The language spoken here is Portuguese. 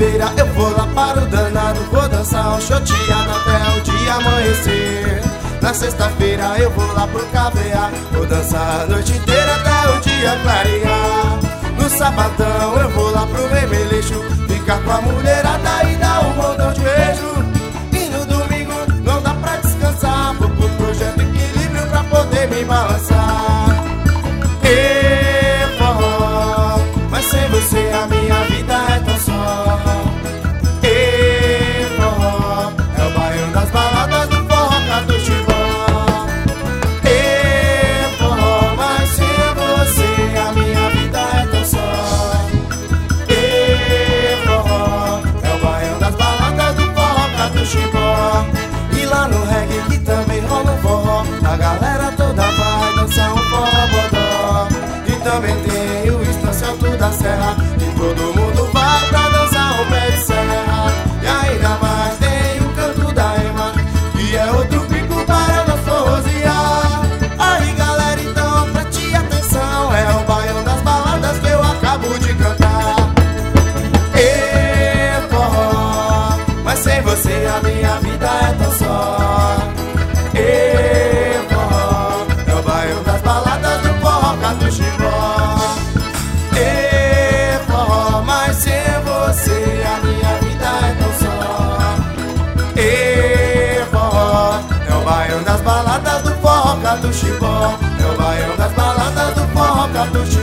sexta-feira eu vou lá para o danado, vou dançar um choteado até o dia amanhecer. Na sexta-feira eu vou lá pro cavear, vou dançar a noite inteira até o dia clarear. No sabadão eu vou lá pro Memeleixo, ficar com a mulherada e dar um montão de beijo. E no domingo não dá pra descansar, vou pro Projeto Equilíbrio pra poder me balançar. E forró, mas sem você a minha vida é tão só. E forró, é o baião das baladas do forró Catuxibó. E forró, mas sem você a minha vida é tão só. E forró, é o baião das baladas do forró Catuxibó. E lá no reggae que também rola um forró, a galera toda vai dançar um forró bodó. E também tem o Estância Alto da Serra, que todo mundo vai pra dançar um pé de serra. E ainda mais tem o canto da Ema, que é outro pico para nós forrosear. Aí galera, então preste atenção, é o baião das baladas que eu acabo de cantar. E forró, mas sem você a minha vida é tão só. E forró, é o baião das baladas do forró Catuxibó. E forró, mas sem você a minha vida é tão só. E forró, é o baião das baladas do forró Catuxibó. É o baião das baladas do forró Catuxibó.